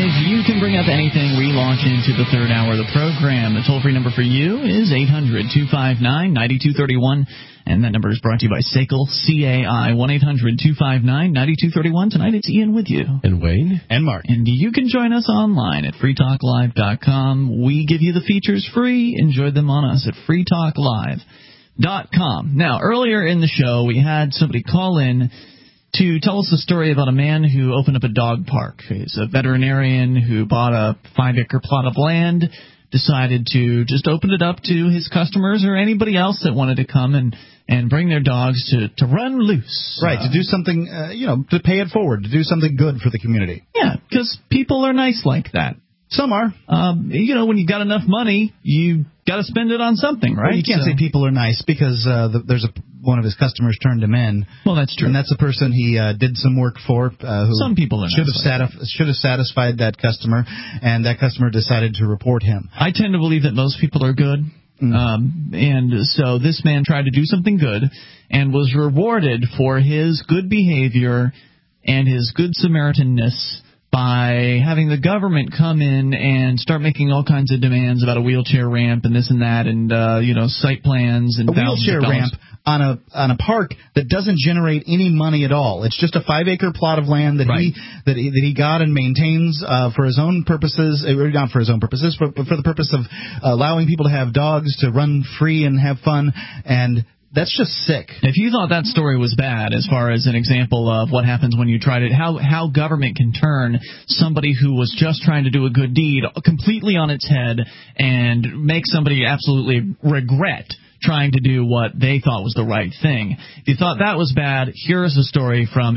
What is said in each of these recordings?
phones. You can bring up anything. We launch into the third hour of the program. The toll-free number for you is 800-259-9231. And that number is brought to you by SACL CAI, 1-800-259-9231. Tonight it's Ian with you. And Wayne. And Mark. And you can join us online at freetalklive.com. We give you the features free. Enjoy them on us at freetalklive.com. Now, earlier in the show, we had somebody call in to tell us a story about a man who opened up a dog park. He's a veterinarian who bought a 5-acre plot of land, decided to just open it up to his customers or anybody else that wanted to come and bring their dogs to run loose. Right, to do something, to pay it forward, to do something good for the community. Yeah, because people are nice like that. Some are. When you got enough money, you got to spend it on something, right? Well, you can't say people are nice because there's one of his customers turned him in. Well, that's true. And that's the person he did some work for. Who some people are should have satisfied that customer, and that customer decided to report him. I tend to believe that most people are good. And so this man tried to do something good and was rewarded for his good behavior and his good Samaritanness by having the government come in and start making all kinds of demands about a wheelchair ramp and this and that and, site plans and a wheelchair ramp on a park that doesn't generate any money at all. It's just a 5-acre plot of land that he got and maintains for his own purposes, not for his own purposes, but for the purpose of allowing people to have dogs to run free and have fun. And that's just sick. If you thought that story was bad as far as an example of what happens when you try to how government can turn somebody who was just trying to do a good deed completely on its head and make somebody absolutely regret trying to do what they thought was the right thing. If you thought that was bad, here is a story from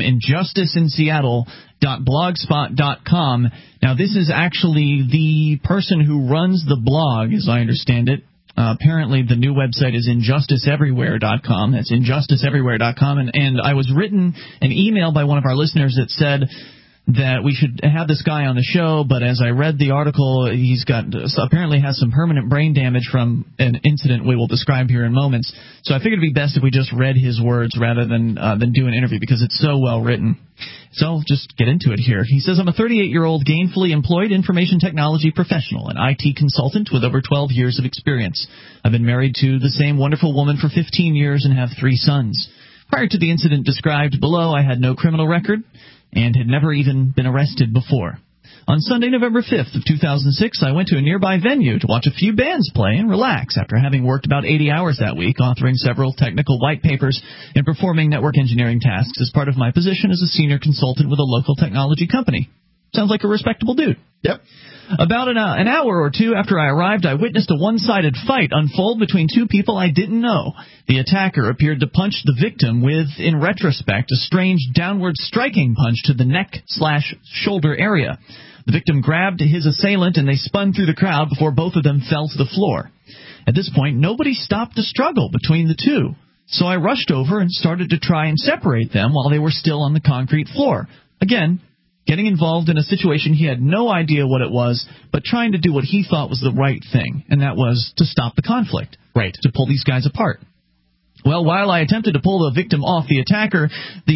injusticeinseattle.blogspot.com. Now, this is actually the person who runs the blog, as I understand it. Apparently, the new website is injusticeeverywhere.com. That's injusticeeverywhere.com. And I was written an email by one of our listeners that said that we should have this guy on the show, but as I read the article, he's apparently has some permanent brain damage from an incident we will describe here in moments. So I figured it'd be best if we just read his words rather than do an interview because it's so well written. So I'll just get into it here. He says, I'm a 38-year-old gainfully employed information technology professional, an IT consultant with over 12 years of experience. I've been married to the same wonderful woman for 15 years and have 3 sons. Prior to the incident described below, I had no criminal record and had never even been arrested before. On Sunday, November 5th of 2006, I went to a nearby venue to watch a few bands play and relax after having worked about 80 hours that week, authoring several technical white papers and performing network engineering tasks as part of my position as a senior consultant with a local technology company. Sounds like a respectable dude. Yep. About an hour or two after I arrived, I witnessed a one-sided fight unfold between 2 people I didn't know. The attacker appeared to punch the victim with, in retrospect, a strange downward striking punch to the neck/shoulder area. The victim grabbed his assailant and they spun through the crowd before both of them fell to the floor. At this point, nobody stopped the struggle between the two, so I rushed over and started to try and separate them while they were still on the concrete floor. Again, getting involved in a situation he had no idea what it was, but trying to do what he thought was the right thing, and that was to stop the conflict. Right. To pull these guys apart. Well, while I attempted to pull the victim off the attacker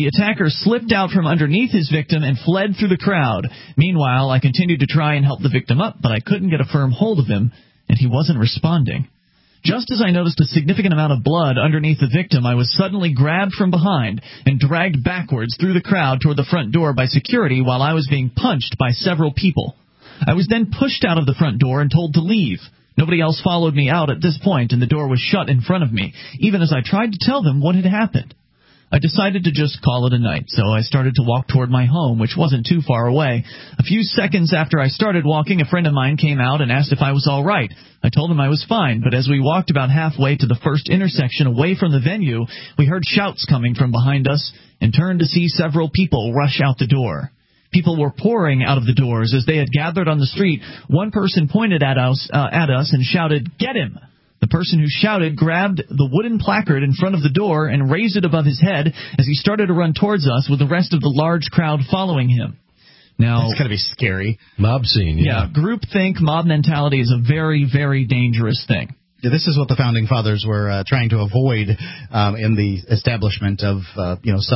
slipped out from underneath his victim and fled through the crowd. Meanwhile, I continued to try and help the victim up, but I couldn't get a firm hold of him, and he wasn't responding. Just as I noticed a significant amount of blood underneath the victim, I was suddenly grabbed from behind and dragged backwards through the crowd toward the front door by security while I was being punched by several people. I was then pushed out of the front door and told to leave. Nobody else followed me out at this point, and the door was shut in front of me, even as I tried to tell them what had happened. I decided to just call it a night, so I started to walk toward my home, which wasn't too far away. A few seconds after I started walking, a friend of mine came out and asked if I was all right. I told him I was fine, but as we walked about halfway to the first intersection away from the venue, we heard shouts coming from behind us and turned to see several people rush out the door. People were pouring out of the doors as they had gathered on the street. One person pointed at us and shouted, "Get him!" The person who shouted grabbed the wooden placard in front of the door and raised it above his head as he started to run towards us with the rest of the large crowd following him. Now, it's going to be scary. Mob scene, yeah. Groupthink, mob mentality is a very, very dangerous thing. Yeah, this is what the Founding Fathers were trying to avoid in the establishment of some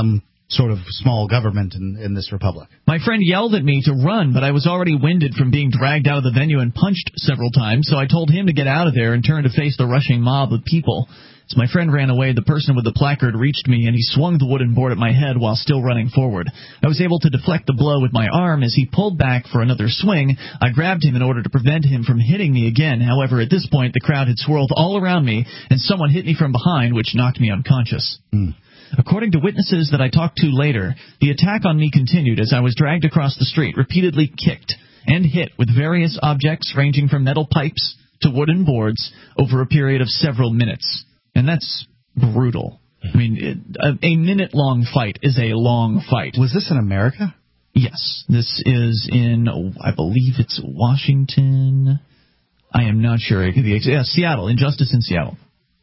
sort of small government in this republic. My friend yelled at me to run, but I was already winded from being dragged out of the venue and punched several times, so I told him to get out of there and turn to face the rushing mob of people. As my friend ran away, the person with the placard reached me, and he swung the wooden board at my head while still running forward. I was able to deflect the blow with my arm. As he pulled back for another swing, I grabbed him in order to prevent him from hitting me again. However, at this point, the crowd had swirled all around me, and someone hit me from behind, which knocked me unconscious. According to witnesses that I talked to later, the attack on me continued as I was dragged across the street, repeatedly kicked and hit with various objects ranging from metal pipes to wooden boards over a period of several minutes. And that's brutal. I mean, a minute-long fight is a long fight. Was this in America? Yes. This is in, I believe it's Washington. I am not sure. Seattle. Injustice in Seattle.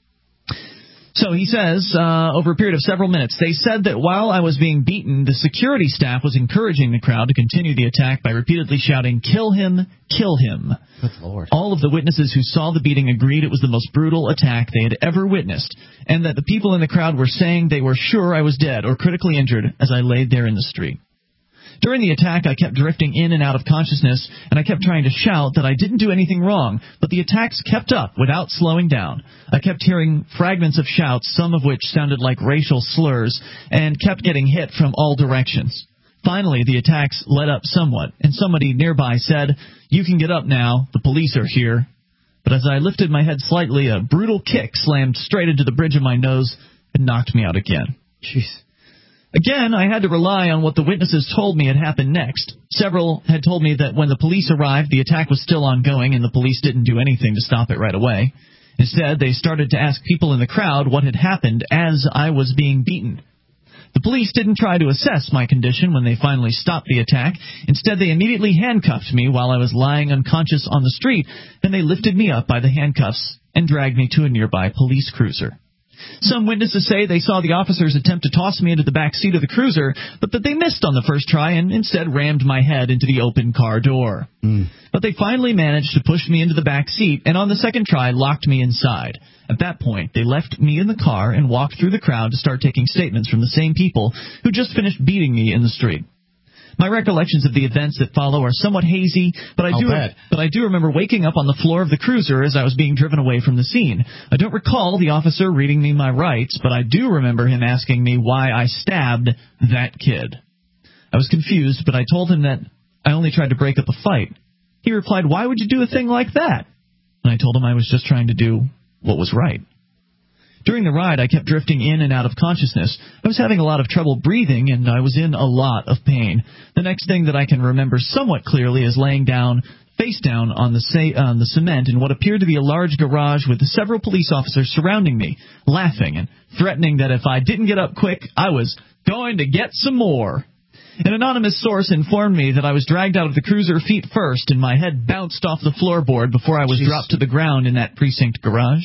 So he says, over a period of several minutes, they said that while I was being beaten, the security staff was encouraging the crowd to continue the attack by repeatedly shouting, "Kill him, kill him." Good Lord. All of the witnesses who saw the beating agreed it was the most brutal attack they had ever witnessed, and that the people in the crowd were saying they were sure I was dead or critically injured as I laid there in the street. During the attack, I kept drifting in and out of consciousness, and I kept trying to shout that I didn't do anything wrong, but the attacks kept up without slowing down. I kept hearing fragments of shouts, some of which sounded like racial slurs, and kept getting hit from all directions. Finally, the attacks let up somewhat, and somebody nearby said, "You can get up now, the police are here." But as I lifted my head slightly, a brutal kick slammed straight into the bridge of my nose and knocked me out again. Jeez. Again, I had to rely on what the witnesses told me had happened next. Several had told me that when the police arrived, the attack was still ongoing and the police didn't do anything to stop it right away. Instead, they started to ask people in the crowd what had happened as I was being beaten. The police didn't try to assess my condition when they finally stopped the attack. Instead, they immediately handcuffed me while I was lying unconscious on the street, and they lifted me up by the handcuffs and dragged me to a nearby police cruiser. Some witnesses say they saw the officers attempt to toss me into the back seat of the cruiser, but that they missed on the first try and instead rammed my head into the open car door. But they finally managed to push me into the back seat, and on the second try locked me inside. At that point, they left me in the car and walked through the crowd to start taking statements from the same people who just finished beating me in the street. My recollections of the events that follow are somewhat hazy, but I do remember waking up on the floor of the cruiser as I was being driven away from the scene. I don't recall the officer reading me my rights, but I do remember him asking me why I stabbed that kid. I was confused, but I told him that I only tried to break up a fight. He replied, "Why would you do a thing like that?" And I told him I was just trying to do what was right. During the ride, I kept drifting in and out of consciousness. I was having a lot of trouble breathing, and I was in a lot of pain. The next thing that I can remember somewhat clearly is laying down, face down on the cement in what appeared to be a large garage with several police officers surrounding me, laughing and threatening that if I didn't get up quick, I was going to get some more. An anonymous source informed me that I was dragged out of the cruiser feet first, and my head bounced off the floorboard before I was dropped to the ground in that precinct garage.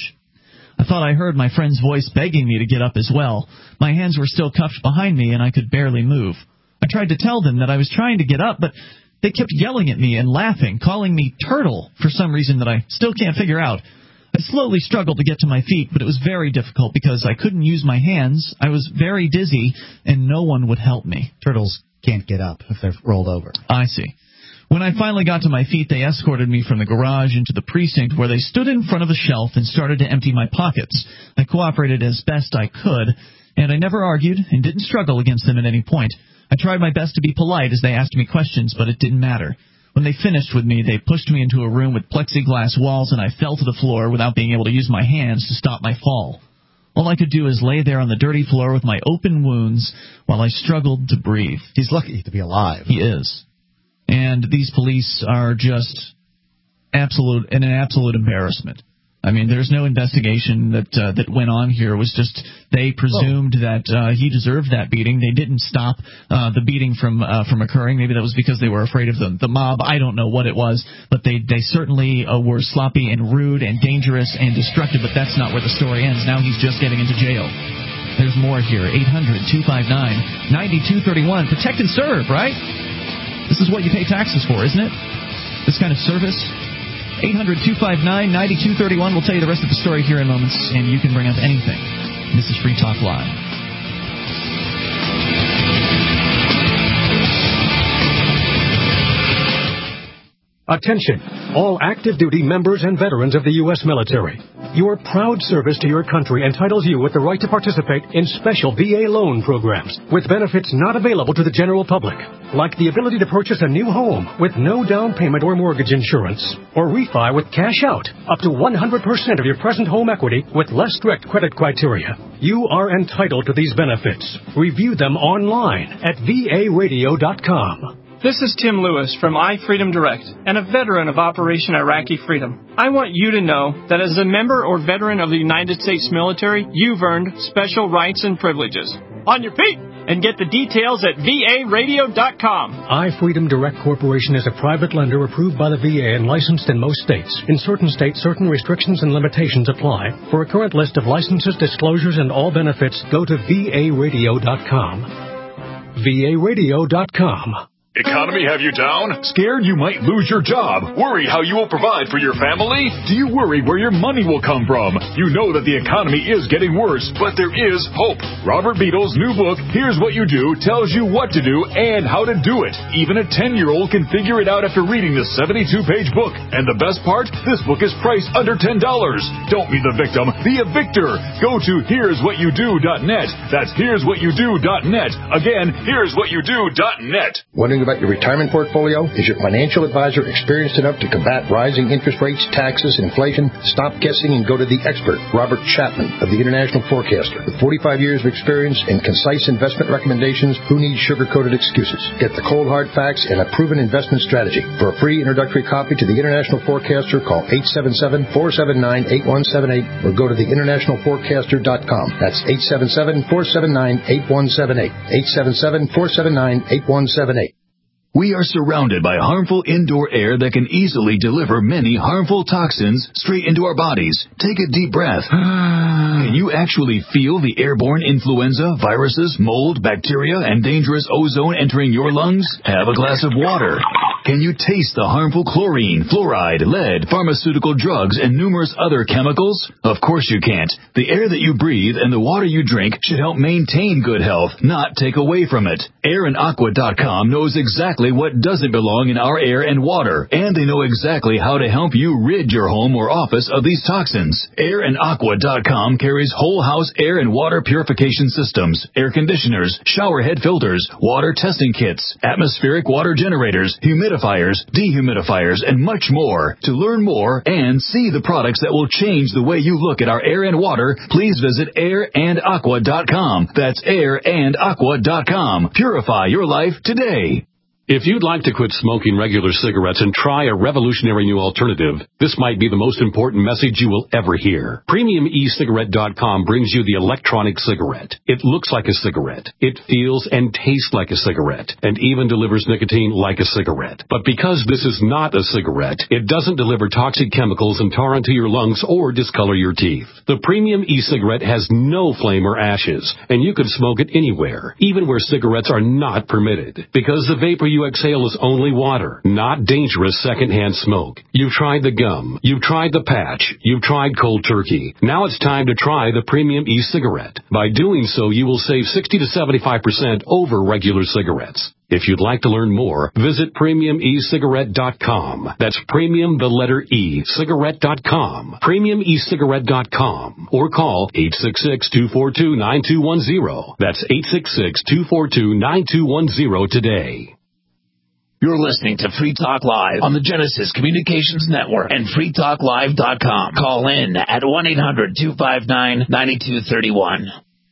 I thought I heard my friend's voice begging me to get up as well. My hands were still cuffed behind me, and I could barely move. I tried to tell them that I was trying to get up, but they kept yelling at me and laughing, calling me Turtle for some reason that I still can't figure out. I slowly struggled to get to my feet, but it was very difficult because I couldn't use my hands. I was very dizzy, and no one would help me. Turtles can't get up if they're rolled over. I see. When I finally got to my feet, they escorted me from the garage into the precinct, where they stood in front of a shelf and started to empty my pockets. I cooperated as best I could, and I never argued and didn't struggle against them at any point. I tried my best to be polite as they asked me questions, but it didn't matter. When they finished with me, they pushed me into a room with plexiglass walls, and I fell to the floor without being able to use my hands to stop my fall. All I could do is lay there on the dirty floor with my open wounds while I struggled to breathe. He's lucky to be alive. He is. And these police are just an absolute embarrassment. I mean, there's no investigation that went on here. It was just they presumed that he deserved that beating. They didn't stop the beating from occurring. Maybe that was because they were afraid of the mob. I don't know what it was, but they certainly were sloppy and rude and dangerous and destructive. But that's not where the story ends. Now he's just getting into jail. There's more here. 800-259-9231. Protect and serve, right? This is what you pay taxes for, isn't it? This kind of service. 800-259-9231. We'll tell you the rest of the story here in moments, and you can bring up anything. This is Free Talk Live. Attention, all active duty members and veterans of the U.S. military. Your proud service to your country entitles you with the right to participate in special VA loan programs with benefits not available to the general public, like the ability to purchase a new home with no down payment or mortgage insurance, or refi with cash out up to 100% of your present home equity with less strict credit criteria. You are entitled to these benefits. Review them online at varadio.com. This is Tim Lewis from iFreedom Direct and a veteran of Operation Iraqi Freedom. I want you to know that as a member or veteran of the United States military, you've earned special rights and privileges. On your feet! And get the details at varadio.com. iFreedom Direct Corporation is a private lender approved by the VA and licensed in most states. In certain states, certain restrictions and limitations apply. For a current list of licenses, disclosures, and all benefits, go to varadio.com. varadio.com. Economy have you down? Scared you might lose your job? Worry how you will provide for your family? Do you worry where your money will come from? You know that the economy is getting worse, but there is hope. Robert Beadle's new book, Here's What You Do, tells you what to do and how to do it. Even a 10-year-old can figure it out after reading this 72-page book. And the best part? This book is priced under $10. Don't be the victim, be a victor. Go to here'swhatyoudO.net. That's here'swhatyoudO.net. Again, here'swhatyoudO.net. Wondering about your retirement portfolio? Is your financial advisor experienced enough to combat rising interest rates, taxes, and inflation? Stop guessing and go to the expert, Robert Chapman of the International Forecaster. With 45 years of experience and concise investment recommendations, who needs sugar-coated excuses? Get the cold hard facts and a proven investment strategy. For a free introductory copy to the International Forecaster, call 877-479-8178 or go to theinternationalforecaster.com. That's 877-479-8178. 877-479-8178. We are surrounded by harmful indoor air that can easily deliver many harmful toxins straight into our bodies. Take a deep breath. Can you actually feel the airborne influenza, viruses, mold, bacteria, and dangerous ozone entering your lungs? Have a glass of water. Can you taste the harmful chlorine, fluoride, lead, pharmaceutical drugs, and numerous other chemicals? Of course you can't. The air that you breathe and the water you drink should help maintain good health, not take away from it. AirandAqua.com knows exactly what doesn't belong in our air and water, and they know exactly how to help you rid your home or office of these toxins. AirandAqua.com carries whole house air and water purification systems, air conditioners, shower head filters, water testing kits, atmospheric water generators, humidifiers, dehumidifiers, and much more. To learn more and see the products that will change the way you look at our air and water, please visit AirandAqua.com. That's AirandAqua.com. Purify your life today. If you'd like to quit smoking regular cigarettes and try a revolutionary new alternative, this might be the most important message you will ever hear. PremiumECigarette.com brings you the electronic cigarette. It looks like a cigarette. It feels and tastes like a cigarette, and even delivers nicotine like a cigarette. But because this is not a cigarette, it doesn't deliver toxic chemicals and tar into your lungs or discolor your teeth. The Premium e-cigarette has no flame or ashes, and you can smoke it anywhere, even where cigarettes are not permitted, because the vapor you exhale is only water, not dangerous secondhand smoke. You've tried the gum. You've tried the patch. You've tried cold turkey. Now it's time to try the Premium e-cigarette. By doing so, you will save 60 to 75% over regular cigarettes. If you'd like to learn more, visit PremiumECigarette.com. That's premium, the letter E, cigarette.com. PremiumECigarette.com. Or call 866-242-9210. That's 866-242-9210 today. You're listening to Free Talk Live on the Genesis Communications Network and freetalklive.com. Call in at 1-800-259-9231.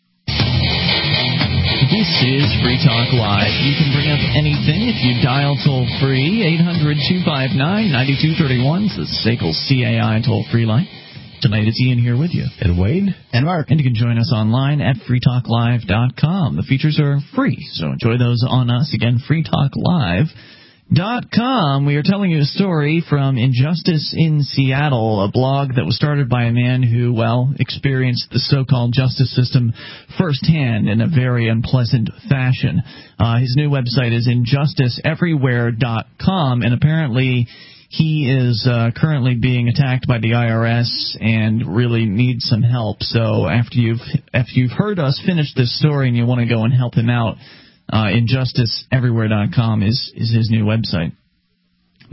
This is Free Talk Live. You can bring up anything if you dial toll-free, 800-259-9231. It's the SACL CAI toll-free line. Tonight it's Ian here with you. And Wade. And Mark. And you can join us online at freetalklive.com. The features are free, so enjoy those on us. Again, freetalklive.com. We are telling you a story from Injustice in Seattle, a blog that was started by a man who, experienced the so-called justice system firsthand in a very unpleasant fashion. His new website is injusticeeverywhere.com, and apparently he is currently being attacked by the IRS and really needs some help. So after you've heard us finish this story and you want to go and help him out, InjusticeEverywhere.com is his new website. But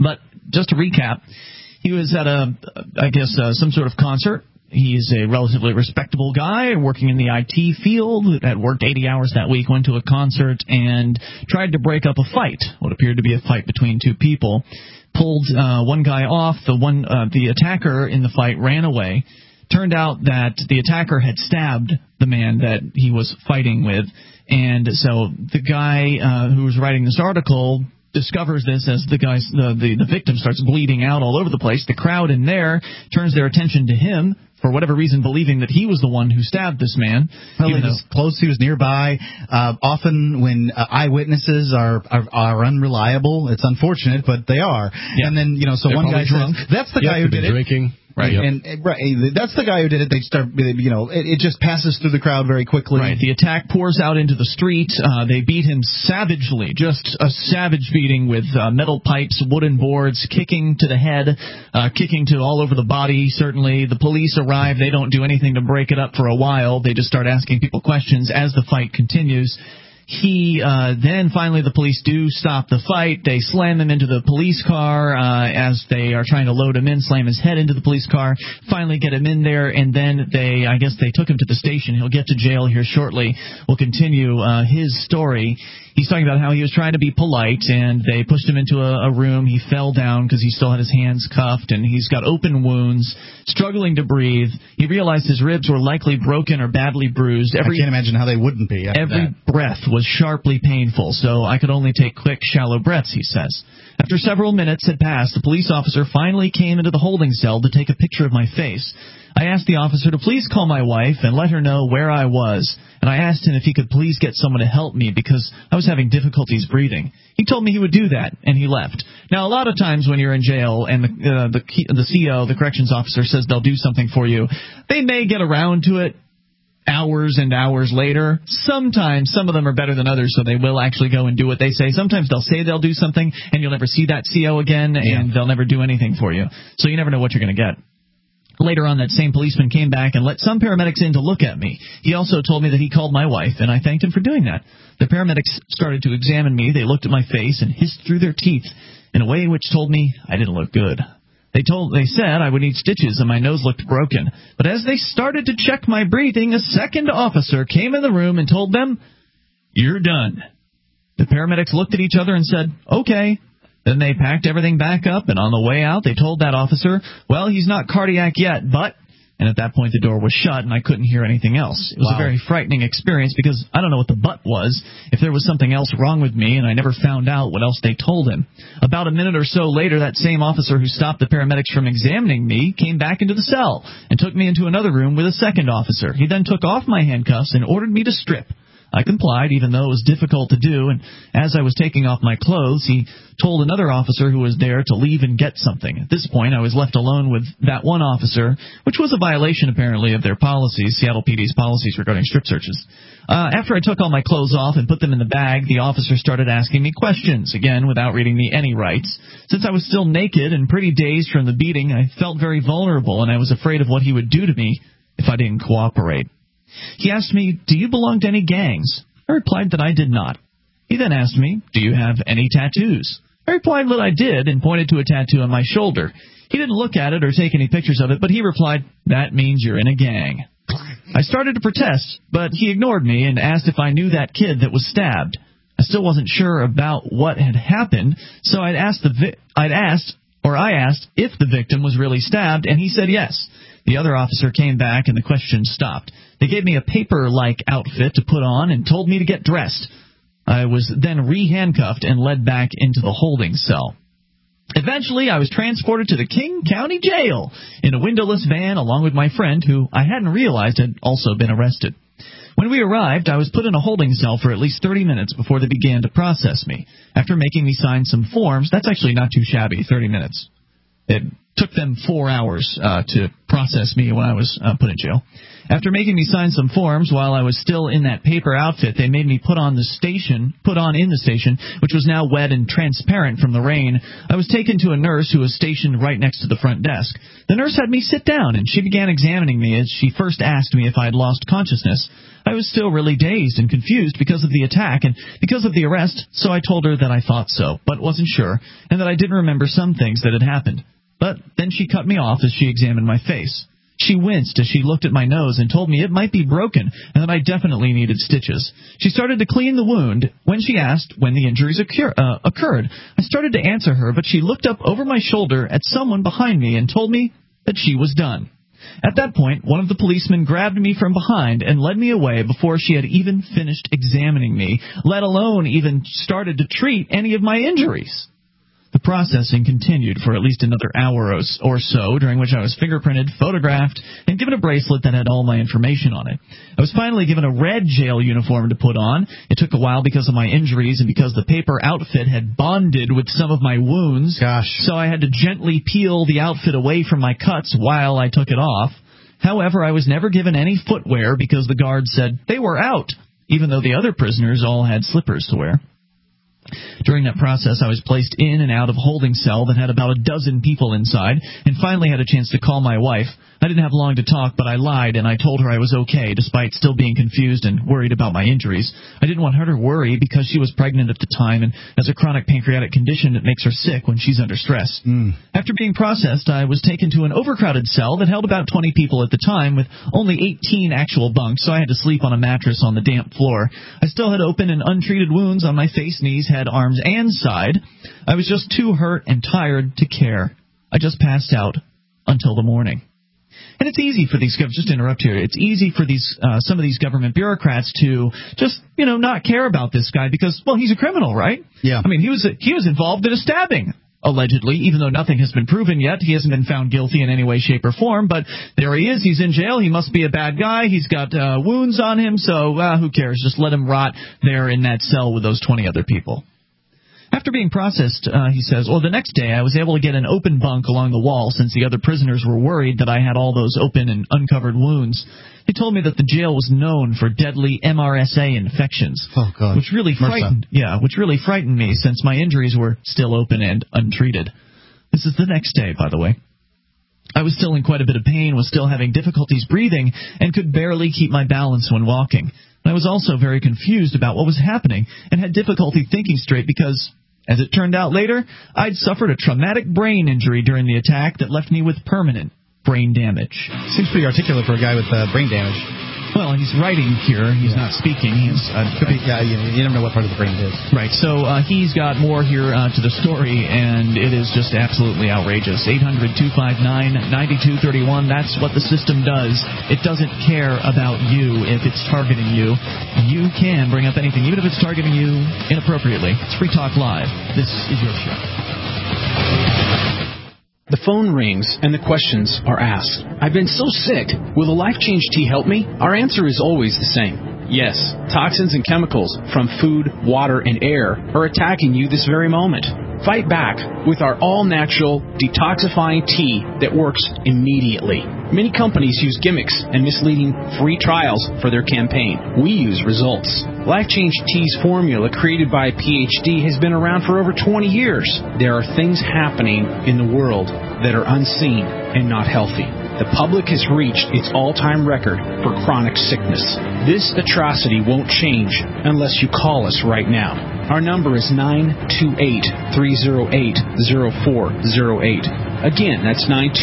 just to recap, he was at some sort of concert. He's a relatively respectable guy working in the IT field, had worked 80 hours that week, went to a concert, and tried to break up a fight, what appeared to be a fight between two people. Pulled one guy off. The attacker in the fight ran away. Turned out that the attacker had stabbed the man that he was fighting with, and so the guy who was writing this article discovers this as the victim starts bleeding out all over the place. The crowd in there turns their attention to him, for whatever reason, believing that he was the one who stabbed this man. Well, he was close, he was nearby. Often when eyewitnesses are unreliable, it's unfortunate, but they are. Yeah. And then, so one guy drunk. Says, that's the guy who did it. Drinking. Right, and that's the guy who did it. They start, it just passes through the crowd very quickly. Right, the attack pours out into the street. They beat him savagely, just a savage beating with metal pipes, wooden boards, kicking to the head, kicking to all over the body, certainly. The police arrive. They don't do anything to break it up for a while. They just start asking people questions as the fight continues. Then finally the police do stop the fight. They slam him into the police car as they are trying to load him in, slam his head into the police car, finally get him in there, and then they took him to the station. He'll get to jail here shortly. We'll continue his story. He's talking about how he was trying to be polite, and they pushed him into a room. He fell down because he still had his hands cuffed, and he's got open wounds, struggling to breathe. He realized his ribs were likely broken or badly bruised. I can't imagine how they wouldn't be. Every breath was sharply painful, so I could only take quick, shallow breaths, he says. After several minutes had passed, the police officer finally came into the holding cell to take a picture of my face. I asked the officer to please call my wife and let her know where I was, and I asked him if he could please get someone to help me because I was having difficulties breathing. He told me he would do that, and he left. Now, a lot of times when you're in jail and the CO, the corrections officer, says they'll do something for you, they may get around to it hours and hours later. Sometimes some of them are better than others, so they will actually go and do what they say. Sometimes they'll say they'll do something, and you'll never see that CO again, and they'll never do anything for you. So you never know what you're going to get. Later on, that same policeman came back and let some paramedics in to look at me. He also told me that he called my wife, and I thanked him for doing that. The paramedics started to examine me. They looked at my face and hissed through their teeth in a way which told me I didn't look good. They said I would need stitches and my nose looked broken. But as they started to check my breathing, a second officer came in the room and told them, "You're done." The paramedics looked at each other and said, "Okay." Then they packed everything back up, and on the way out, they told that officer, "Well, he's not cardiac yet, but..." And at that point, the door was shut, and I couldn't hear anything else. It was a very frightening experience because I don't know what the but was, if there was something else wrong with me, and I never found out what else they told him. About a minute or so later, that same officer who stopped the paramedics from examining me came back into the cell and took me into another room with a second officer. He then took off my handcuffs and ordered me to strip. I complied, even though it was difficult to do, and as I was taking off my clothes, he told another officer who was there to leave and get something. At this point, I was left alone with that one officer, which was a violation, apparently, of their policies, Seattle PD's policies regarding strip searches. After I took all my clothes off and put them in the bag, the officer started asking me questions, again, without reading me any rights. Since I was still naked and pretty dazed from the beating, I felt very vulnerable, and I was afraid of what he would do to me if I didn't cooperate. He asked me, "Do you belong to any gangs?" I replied that I did not. He then asked me, "Do you have any tattoos?" I replied that I did and pointed to a tattoo on my shoulder. He didn't look at it or take any pictures of it, but he replied, "That means you're in a gang." I started to protest, but he ignored me and asked if I knew that kid that was stabbed. I still wasn't sure about what had happened, so I asked if the victim was really stabbed, and he said yes. The other officer came back, and the questions stopped. They gave me a paper-like outfit to put on and told me to get dressed. I was then re-handcuffed and led back into the holding cell. Eventually, I was transported to the King County Jail in a windowless van along with my friend, who I hadn't realized had also been arrested. When we arrived, I was put in a holding cell for at least 30 minutes before they began to process me. After making me sign some forms, that's actually not too shabby, 30 minutes. It took them 4 hours to process me when I was put in jail. After making me sign some forms while I was still in that paper outfit, they made me put on in the station, which was now wet and transparent from the rain. I was taken to a nurse who was stationed right next to the front desk. The nurse had me sit down, and she began examining me as she first asked me if I had lost consciousness. I was still really dazed and confused because of the attack and because of the arrest, so I told her that I thought so, but wasn't sure, and that I didn't remember some things that had happened. But then she cut me off as she examined my face. She winced as she looked at my nose and told me it might be broken and that I definitely needed stitches. She started to clean the wound. When she asked when the injuries occurred, I started to answer her, but she looked up over my shoulder at someone behind me and told me that she was done. At that point, one of the policemen grabbed me from behind and led me away before she had even finished examining me, let alone even started to treat any of my injuries. The processing continued for at least another hour or so, during which I was fingerprinted, photographed, and given a bracelet that had all my information on it. I was finally given a red jail uniform to put on. It took a while because of my injuries and because the paper outfit had bonded with some of my wounds. So I had to gently peel the outfit away from my cuts while I took it off. However, I was never given any footwear because the guards said they were out, even though the other prisoners all had slippers to wear. During that process, I was placed in and out of a holding cell that had about a dozen people inside, and finally had a chance to call my wife. I didn't have long to talk, but I lied, and I told her I was okay, despite still being confused and worried about my injuries. I didn't want her to worry because she was pregnant at the time, and has a chronic pancreatic condition that makes her sick when she's under stress. After being processed, I was taken to an overcrowded cell that held about 20 people at the time, with only 18 actual bunks, so I had to sleep on a mattress on the damp floor. I still had open and untreated wounds on my face, knees, head, arms, and side. I was just too hurt and tired to care. I just passed out until the morning. And it's easy for these, just to interrupt here, it's easy for these some of these government bureaucrats to just, not care about this guy because, well, he's a criminal, right? Yeah. I mean, he was involved in a stabbing, allegedly, even though nothing has been proven yet. He hasn't been found guilty in any way, shape, or form, but there he is. He's in jail. He must be a bad guy. He's got wounds on him, so who cares? Just let him rot there in that cell with those 20 other people. After being processed, he says, the next day I was able to get an open bunk along the wall since the other prisoners were worried that I had all those open and uncovered wounds. They told me that the jail was known for deadly MRSA infections, which really frightened me since my injuries were still open and untreated. This is the next day, by the way. I was still in quite a bit of pain, was still having difficulties breathing, and could barely keep my balance when walking. I was also very confused about what was happening and had difficulty thinking straight because, as it turned out later, I'd suffered a traumatic brain injury during the attack that left me with permanent brain damage. Seems pretty articulate for a guy with brain damage. Well, he's writing here. He's not speaking. You never know what part of the brain it is. Right. So he's got more here to the story, and it is just absolutely outrageous. 800-259-9231. That's what the system does. It doesn't care about you if it's targeting you. You can bring up anything, even if it's targeting you inappropriately. It's Free Talk Live. This is your show. The phone rings and the questions are asked. I've been so sick. Will the Life Change tea help me? Our answer is always the same. Yes, toxins and chemicals from food, water, and air are attacking you this very moment. Fight back with our all-natural detoxifying tea that works immediately. Many companies use gimmicks and misleading free trials for their campaign. We use results. Life Change Tea's formula, created by a PhD, has been around for over 20 years. There are things happening in the world that are unseen and not healthy. The public has reached its all-time record for chronic sickness. This atrocity won't change unless you call us right now. Our number is 928-308-0408. Again, that's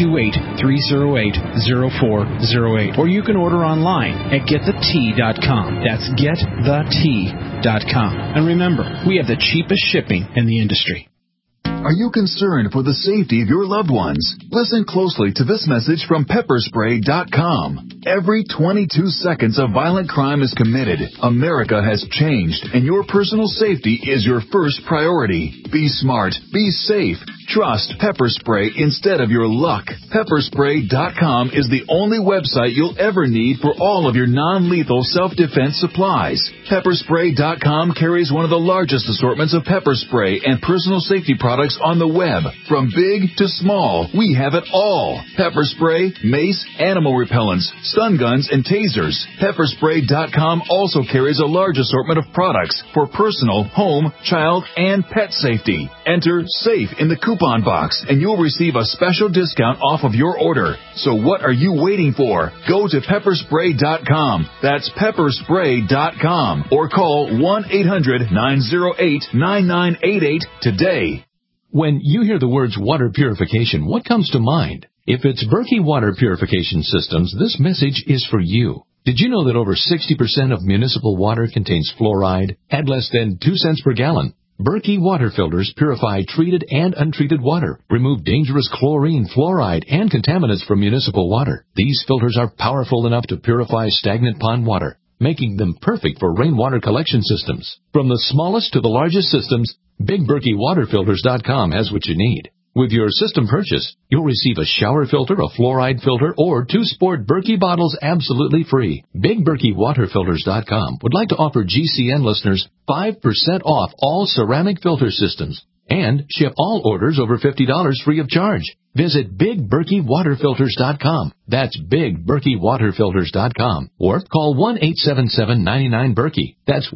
928-308-0408. Or you can order online at getthetea.com. That's getthetea.com. And remember, we have the cheapest shipping in the industry. Are you concerned for the safety of your loved ones? Listen closely to this message from pepperspray.com. Every 22 seconds a violent crime is committed. America has changed, and your personal safety is your first priority. Be smart, be safe, Trust Pepper Spray instead of your luck. Pepperspray.com is the only website you'll ever need for all of your non-lethal self-defense supplies. Pepperspray.com carries one of the largest assortments of pepper spray and personal safety products on the web. From big to small, we have it all. Pepper spray, mace, animal repellents, stun guns, and tasers. Pepperspray.com also carries a large assortment of products for personal, home, child, and pet safety. Enter SAFE in the coupon box, and you'll receive a special discount off of your order. So what are you waiting for? Go to pepperspray.com. That's pepperspray.com. Or call 1-800-908-9988 today. When you hear the words water purification, what comes to mind? If it's Berkey Water Purification Systems, this message is for you. Did you know that over 60% of municipal water contains fluoride at less than 2 cents per gallon? Berkey water filters purify treated and untreated water, remove dangerous chlorine, fluoride, and contaminants from municipal water. These filters are powerful enough to purify stagnant pond water, making them perfect for rainwater collection systems. From the smallest to the largest systems, BigBerkeyWaterFilters.com has what you need. With your system purchase, you'll receive a shower filter, a fluoride filter, or 2 sport Berkey bottles absolutely free. BigBerkeyWaterFilters.com would like to offer GCN listeners 5% off all ceramic filter systems and ship all orders over $50 free of charge. Visit BigBerkeyWaterFilters.com. That's BigBerkeyWaterFilters.com. Or call 1-877-99-BERKEY. That's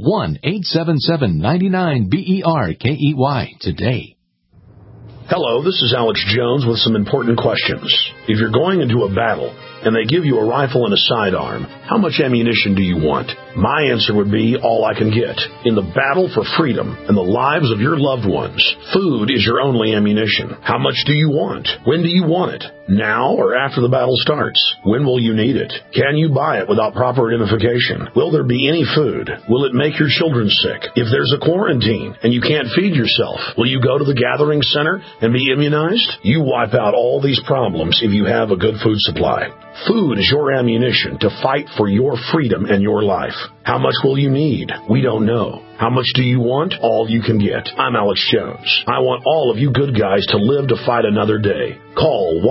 1-877-99-BERKEY today. Hello, this is Alex Jones with some important questions. If you're going into a battle and they give you a rifle and a sidearm, how much ammunition do you want? My answer would be all I can get. In the battle for freedom and the lives of your loved ones, food is your only ammunition. How much do you want? When do you want it? Now or after the battle starts? When will you need it? Can you buy it without proper identification? Will there be any food? Will it make your children sick? If there's a quarantine and you can't feed yourself, will you go to the gathering center and be immunized? You wipe out all these problems if you have a good food supply. Food is your ammunition to fight for your freedom and your life. How much will you need? We don't know. How much do you want? All you can get. I'm Alex Jones. I want all of you good guys to live to fight another day. Call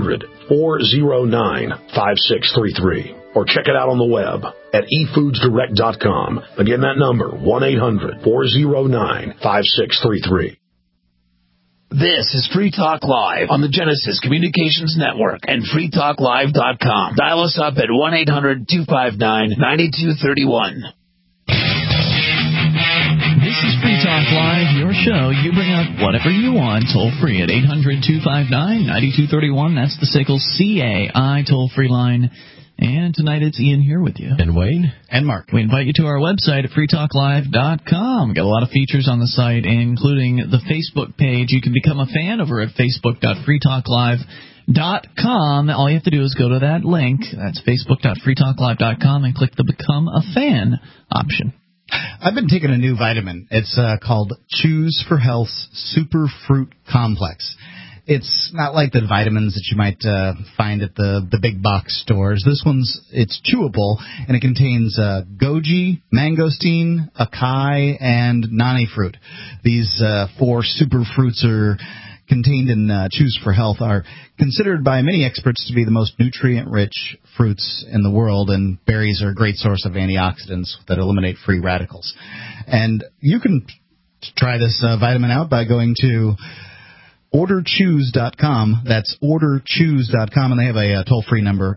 1-800-409-5633 or check it out on the web at efoodsdirect.com. Again, that number, 1-800-409-5633. This is Free Talk Live on the Genesis Communications Network and freetalklive.com. Dial us up at 1-800-259-9231. This is Free Talk Live, your show. You bring up whatever you want, toll free at 800-259-9231. That's the SACL CAI toll-free line. And tonight it's Ian here with you. And Wayne. And Mark. We invite you to our website at freetalklive.com. We've got a lot of features on the site, including the Facebook page. You can become a fan over at facebook.freetalklive.com. All you have to do is go to that link. That's facebook.freetalklive.com and click the Become a Fan option. I've been taking a new vitamin. It's called Choose for Health's Super Fruit Complex. It's not like the vitamins that you might find at the big box stores. This it's chewable, and it contains goji, mangosteen, acai, and nani fruit. These 4 super fruits are contained in Choose for Health are considered by many experts to be the most nutrient-rich fruits in the world, and berries are a great source of antioxidants that eliminate free radicals. And you can try this vitamin out by going to orderchoose.com. That's orderchoose.com, and they have a toll-free number,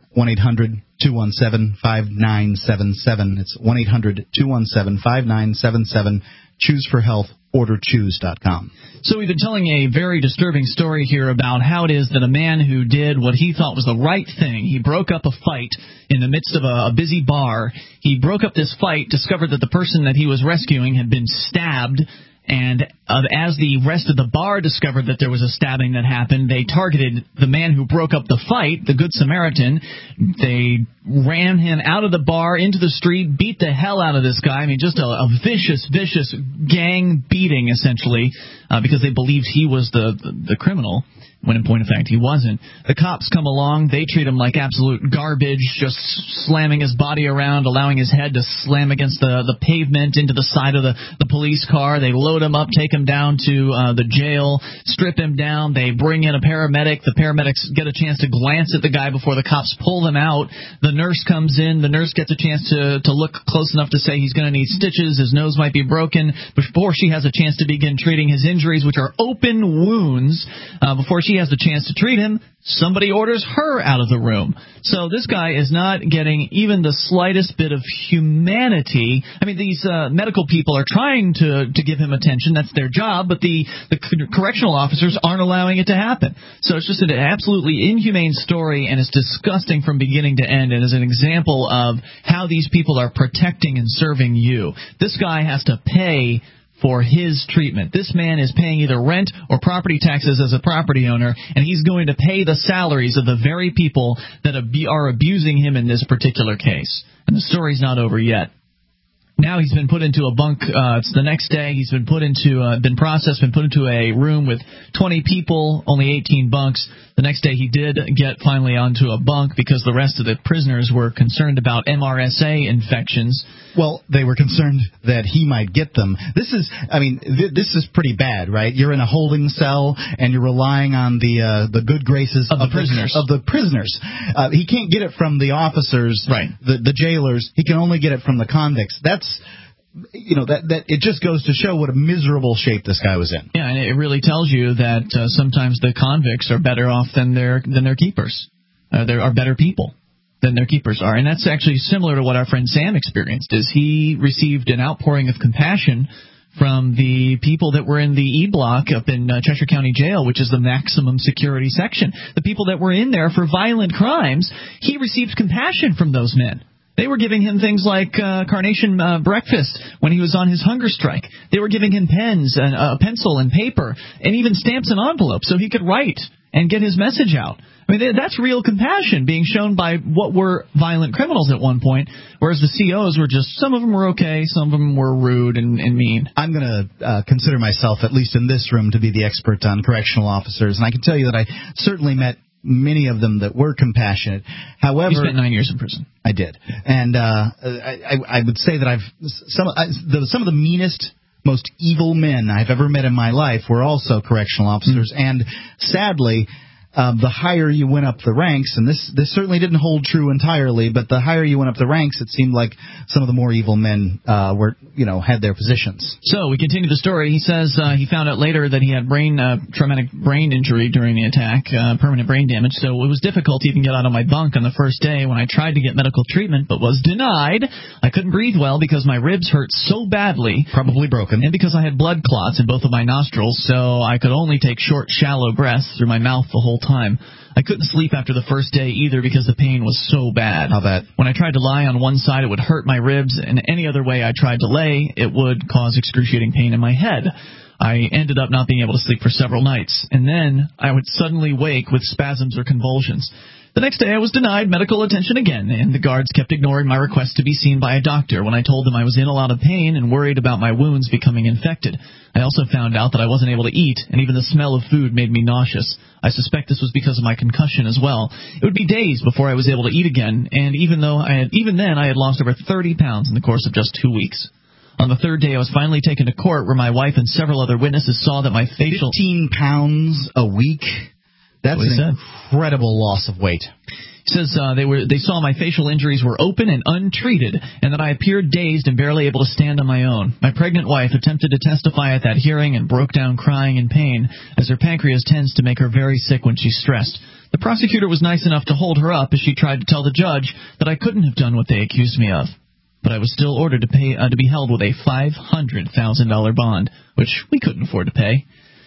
1-800-217-5977. It's 1-800-217-5977. Choose for Health, orderchoose.com. So we've been telling a very disturbing story here about how it is that a man who did what he thought was the right thing, he broke up a fight in the midst of a busy bar. He broke up this fight, discovered that the person that he was rescuing had been stabbed, and as the rest of the bar discovered that there was a stabbing that happened, they targeted the man who broke up the fight, the Good Samaritan. They ran him out of the bar into the street, beat the hell out of this guy. I mean, just a vicious, vicious gang beating, essentially, because they believed he was the criminal, when in point of fact he wasn't. The cops come along. They treat him like absolute garbage, just slamming his body around, allowing his head to slam against the pavement into the side of the police car. They load him up, take him down to the jail, strip him down. They bring in a paramedic. The paramedics get a chance to glance at the guy before the cops pull them out. The nurse comes in. The nurse gets a chance to look close enough to say he's going to need stitches. His nose might be broken before she has a chance to begin treating his injuries, which are open wounds. Before she has the chance to treat him, somebody orders her out of the room. So this guy is not getting even the slightest bit of humanity. I mean, these medical people are trying to give him attention. That's their job, but the correctional officers aren't allowing it to happen. So it's just an absolutely inhumane story, and it's disgusting from beginning to end, and is an example of how these people are protecting and serving you. This guy has to pay for his treatment. This man is paying either rent or property taxes as a property owner, and he's going to pay the salaries of the very people that are abusing him in this particular case. And the story's not over yet. Now he's been put into a bunk. It's the next day. He's been put into a room with 20 people, only 18 bunks. The next day he did get finally onto a bunk because the rest of the prisoners were concerned about MRSA infections. Well, they were concerned that he might get them. This is pretty bad, right? You're in a holding cell and you're relying on the good graces of the prisoners. He can't get it from the officers, right? The jailers. He can only get it from the convicts. That's that it just goes to show what a miserable shape this guy was in. Yeah, and it really tells you that sometimes the convicts are better off than their keepers. They are better people than their keepers are. And that's actually similar to what our friend Sam experienced, is he received an outpouring of compassion from the people that were in the E Block up in Cheshire County Jail, which is the maximum security section. The people that were in there for violent crimes, he received compassion from those men. They were giving him things like Carnation breakfast when he was on his hunger strike. They were giving him pens, and a pencil and paper, and even stamps and envelopes so he could write and get his message out. I mean, that's real compassion being shown by what were violent criminals at one point, whereas the COs were just, some of them were okay, some of them were rude and mean. I'm going to consider myself, at least in this room, to be the expert on correctional officers, and I can tell you that I certainly met many of them that were compassionate. However, you spent 9 years in prison. I did, and I would say that some of the meanest, most evil men I've ever met in my life were also correctional officers, and sadly, the higher you went up the ranks, and this certainly didn't hold true entirely, but the higher you went up the ranks, it seemed like some of the more evil men had their positions. So we continue the story. He says he found out later that he had traumatic brain injury during the attack, permanent brain damage. So it was difficult to even get out of my bunk on the first day when I tried to get medical treatment, but was denied. I couldn't breathe well because my ribs hurt so badly, probably broken, and because I had blood clots in both of my nostrils, so I could only take short, shallow breaths through my mouth the whole time. I couldn't sleep after the first day either because the pain was so bad. How bad? When I tried to lie on one side, it would hurt my ribs, and any other way I tried to lay, it would cause excruciating pain in my head. I ended up not being able to sleep for several nights, and then I would suddenly wake with spasms or convulsions. The next day I was denied medical attention again, and the guards kept ignoring my request to be seen by a doctor when I told them I was in a lot of pain and worried about my wounds becoming infected. I also found out that I wasn't able to eat, and even the smell of food made me nauseous. I suspect this was because of my concussion as well. It would be days before I was able to eat again, and even then I had lost over 30 pounds in the course of just 2 weeks. On the third day, I was finally taken to court where my wife and several other witnesses saw that my facial... 15 pounds a week? That's an incredible loss of weight. He says they saw my facial injuries were open and untreated, and that I appeared dazed and barely able to stand on my own. My pregnant wife attempted to testify at that hearing and broke down crying in pain, as her pancreas tends to make her very sick when she's stressed. The prosecutor was nice enough to hold her up as she tried to tell the judge that I couldn't have done what they accused me of. But I was still ordered to be held with a $500,000 bond, which we couldn't afford to pay.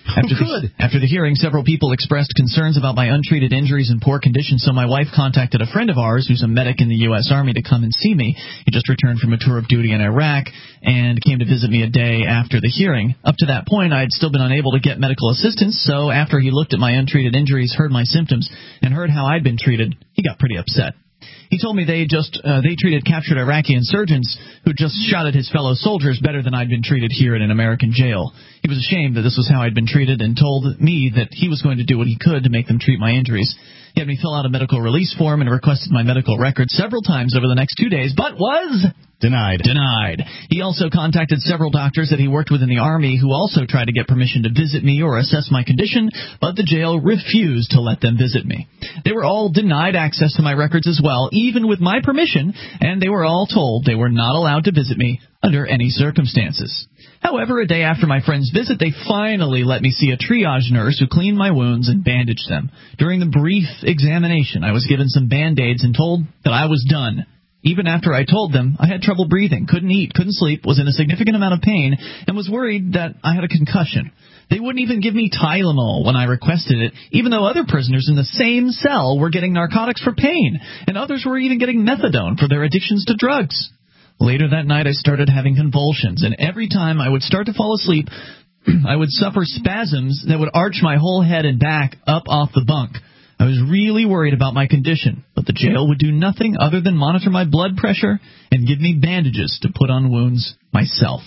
After the hearing, several people expressed concerns about my untreated injuries and poor condition, so my wife contacted a friend of ours who's a medic in the U.S. Army to come and see me. He just returned from a tour of duty in Iraq and came to visit me a day after the hearing. Up to that point, I had still been unable to get medical assistance, so after he looked at my untreated injuries, heard my symptoms, and heard how I'd been treated, he got pretty upset. He told me they treated captured Iraqi insurgents who just shot at his fellow soldiers better than I'd been treated here in an American jail. He was ashamed that this was how I'd been treated and told me that he was going to do what he could to make them treat my injuries. He had me fill out a medical release form and requested my medical records several times over the next 2 days, but was denied. He also contacted several doctors that he worked with in the Army who also tried to get permission to visit me or assess my condition, but the jail refused to let them visit me. They were all denied access to my records as well, even with my permission, and they were all told they were not allowed to visit me under any circumstances. However, a day after my friend's visit, they finally let me see a triage nurse who cleaned my wounds and bandaged them. During the brief examination, I was given some Band-Aids and told that I was done. Even after I told them I had trouble breathing, couldn't eat, couldn't sleep, was in a significant amount of pain, and was worried that I had a concussion. They wouldn't even give me Tylenol when I requested it, even though other prisoners in the same cell were getting narcotics for pain, and others were even getting methadone for their addictions to drugs. Later that night, I started having convulsions, and every time I would start to fall asleep, I would suffer spasms that would arch my whole head and back up off the bunk. I was really worried about my condition, but the jail would do nothing other than monitor my blood pressure and give me bandages to put on wounds myself.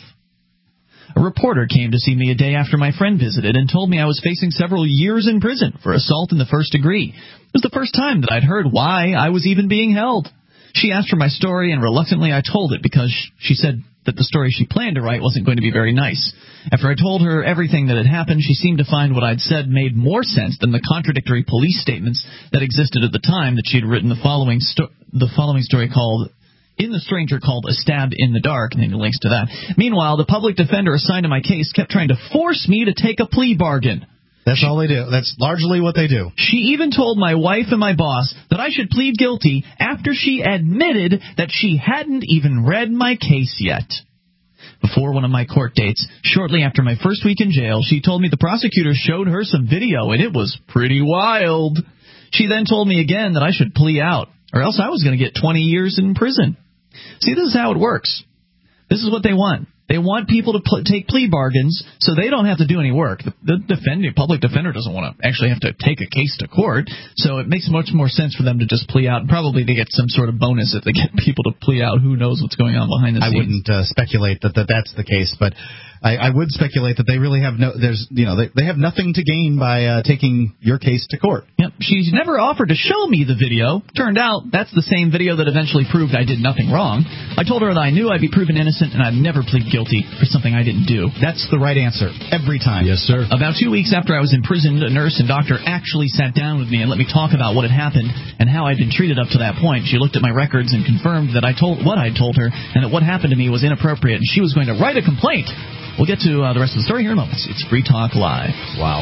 A reporter came to see me a day after my friend visited and told me I was facing several years in prison for assault in the first degree. It was the first time that I'd heard why I was even being held. She asked for my story, and reluctantly I told it because she said that the story she planned to write wasn't going to be very nice. After I told her everything that had happened, she seemed to find what I'd said made more sense than the contradictory police statements that existed at the time that she'd written the following story called In the Stranger called A Stab in the Dark, and links to that. Meanwhile, the public defender assigned to my case kept trying to force me to take a plea bargain. That's all they do. That's largely what they do. She even told my wife and my boss that I should plead guilty after she admitted that she hadn't even read my case yet. Before one of my court dates, shortly after my first week in jail, she told me the prosecutor showed her some video, and it was pretty wild. She then told me again that I should plea out, or else I was going to get 20 years in prison. See, this is how it works. This is what they want. They want people to take plea bargains so they don't have to do any work. The public defender doesn't want to actually have to take a case to court, so it makes much more sense for them to just plea out. And probably they get some sort of bonus if they get people to plea out. Who knows what's going on behind the scenes? I wouldn't speculate that that's the case, but I would speculate that they really have they have nothing to gain by taking your case to court. Yep. She's never offered to show me the video. Turned out that's the same video that eventually proved I did nothing wrong. I told her that I knew I'd be proven innocent and I'd never plead guilty for something I didn't do. That's the right answer every time. Yes, sir. About 2 weeks after I was imprisoned, a nurse and doctor actually sat down with me and let me talk about what had happened and how I'd been treated up to that point. She looked at my records and confirmed that I'd told her and that what happened to me was inappropriate and she was going to write a complaint. We'll get to the rest of the story here in moments. It's Free Talk Live. Wow.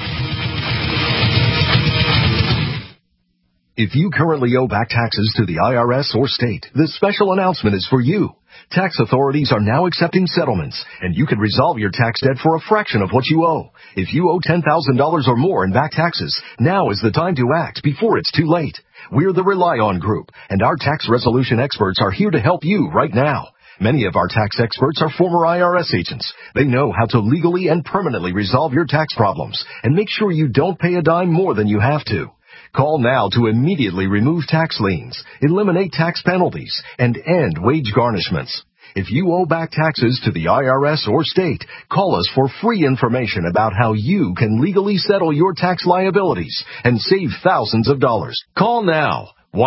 If you currently owe back taxes to the IRS or state, this special announcement is for you. Tax authorities are now accepting settlements, and you can resolve your tax debt for a fraction of what you owe. If you owe $10,000 or more in back taxes, now is the time to act before it's too late. We're the Rely On Group, and our tax resolution experts are here to help you right now. Many of our tax experts are former IRS agents. They know how to legally and permanently resolve your tax problems and make sure you don't pay a dime more than you have to. Call now to immediately remove tax liens, eliminate tax penalties, and end wage garnishments. If you owe back taxes to the IRS or state, call us for free information about how you can legally settle your tax liabilities and save thousands of dollars. Call now.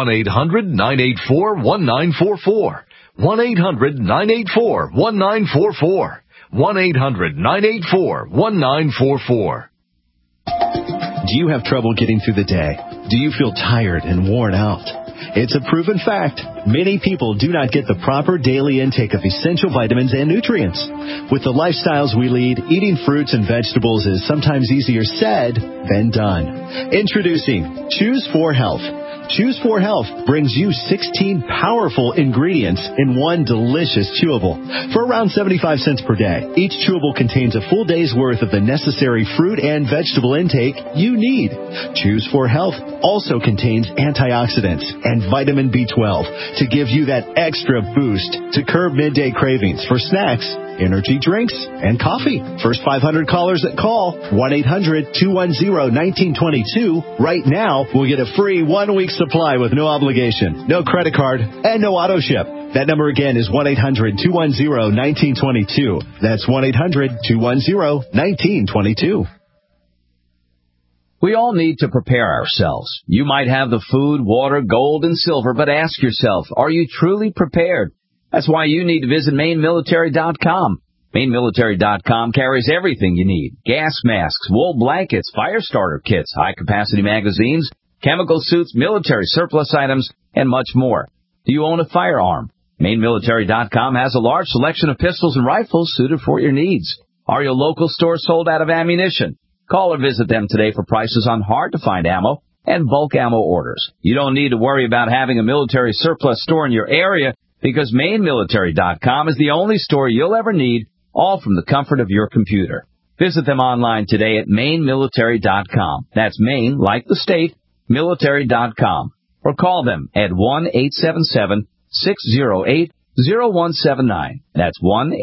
1-800-984-1944. 1-800-984-1944. 1-800-984-1944. Do you have trouble getting through the day? Do you feel tired and worn out? It's a proven fact. Many people do not get the proper daily intake of essential vitamins and nutrients. With the lifestyles we lead, eating fruits and vegetables is sometimes easier said than done. Introducing Choose 4 Health. Choose 4 Health brings you 16 powerful ingredients in one delicious chewable. For around 75 cents per day, each chewable contains a full day's worth of the necessary fruit and vegetable intake you need. Choose 4 Health also contains antioxidants and vitamin B12 to give you that extra boost to curb midday cravings for snacks, energy drinks, and coffee. First 500 callers that call 1-800-210-1922 right now will get a free 1-week supply with no obligation, no credit card, and no auto ship. That number again is 1-800-210-1922. That's 1-800-210-1922. We all need to prepare ourselves. You might have the food, water, gold, and silver, but ask yourself, are you truly prepared? That's why you need to visit MaineMilitary.com. MaineMilitary.com carries everything you need. Gas masks, wool blankets, fire starter kits, high-capacity magazines, chemical suits, military surplus items, and much more. Do you own a firearm? MaineMilitary.com has a large selection of pistols and rifles suited for your needs. Are your local stores sold out of ammunition? Call or visit them today for prices on hard-to-find ammo and bulk ammo orders. You don't need to worry about having a military surplus store in your area because MaineMilitary.com is the only store you'll ever need, all from the comfort of your computer. Visit them online today at MaineMilitary.com. That's Maine, like the state, military.com. Or call them at 1-877-608-0179. That's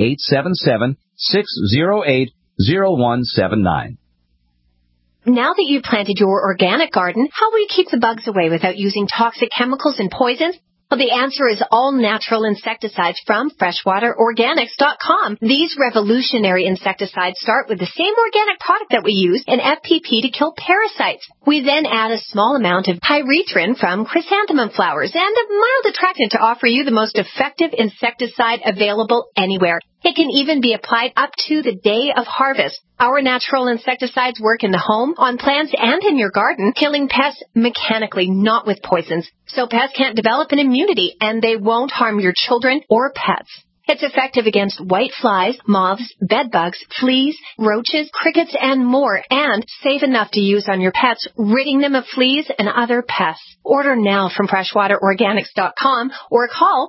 1-877-608-0179. Now that you've planted your organic garden, how will you keep the bugs away without using toxic chemicals and poisons? Well, the answer is all natural insecticides from freshwaterorganics.com. These revolutionary insecticides start with the same organic product that we use in FPP to kill parasites. We then add a small amount of pyrethrin from chrysanthemum flowers and a mild attractant to offer you the most effective insecticide available anywhere. It can even be applied up to the day of harvest. Our natural insecticides work in the home, on plants, and in your garden, killing pests mechanically, not with poisons. So pests can't develop an immunity, and they won't harm your children or pets. It's effective against white flies, moths, bedbugs, fleas, roaches, crickets, and more, and safe enough to use on your pets, ridding them of fleas and other pests. Order now from freshwaterorganics.com or call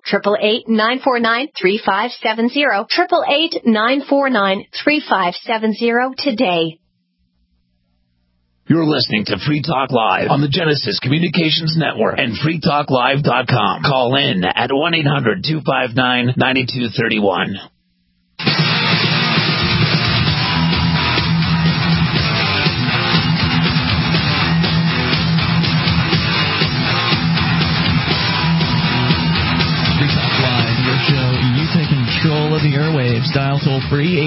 888-949-3570, 888-949-3570 today. You're listening to Free Talk Live on the Genesis Communications Network and freetalklive.com. Call in at 1-800-259-9231. Control of the airwaves. Dial toll free